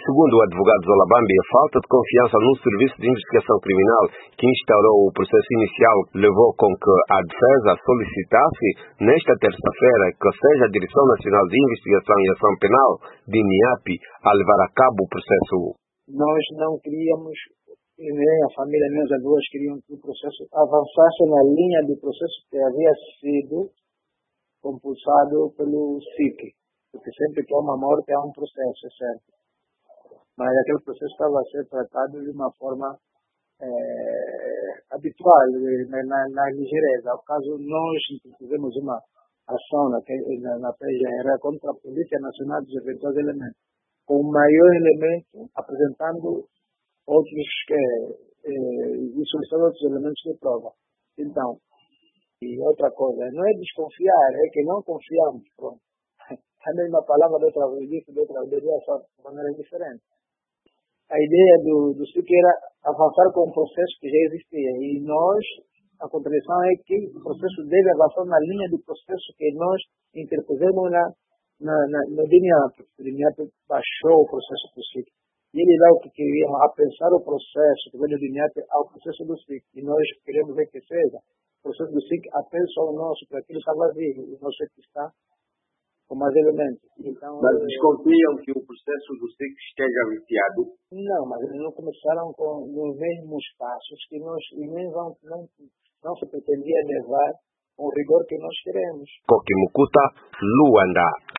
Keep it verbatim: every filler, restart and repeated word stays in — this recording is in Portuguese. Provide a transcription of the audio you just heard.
Segundo o advogado Zolabambi, a falta de confiança no Serviço de Investigação Criminal que instaurou o processo inicial levou com que a defesa solicitasse, nesta terça-feira, que seja a Direção Nacional de Investigação e Ação Penal, D I N I A P, a levar a cabo o processo. Nós não queríamos, nem a família, nem as duas queriam que o processo avançasse na linha do processo que havia sido compulsado pelo S I C, porque sempre que há uma morte há um processo, é certo? Mas aquele processo estava a ser tratado de uma forma é, habitual, na, na, na ligeireza. Ao caso, nós fizemos uma ação na, na, na P G R contra a Polícia Nacional dos eventuais elementos, com o maior elemento apresentando outros, é, é, e solicitando outros elementos de prova. Então, e outra coisa, não é desconfiar, é que não confiamos. Pronto. A mesma palavra de outra vez, de outra vez, de maneira diferente. A ideia do, do S I C era avançar com um processo que já existia. E nós, a contradição é que o processo deve avançar na linha do processo que nós interpusemos na, na, na, no D I N I A P. O D I N I A P baixou o processo do S I C. E ele dá o que queria, a pensar o processo que vem do D I N I A P ao processo do S I C. E nós queremos ver que seja o processo do S I C apensa ao nosso, para aquilo está vazio. O nosso é que está com mais elementos. Então, mas desconfiam que o processo do S I C esteja viciado? Não, mas eles não começaram com os mesmos passos que nós, e nem vão, não, não se pretendia levar com o rigor que nós queremos. Koki Mukuta, Luanda.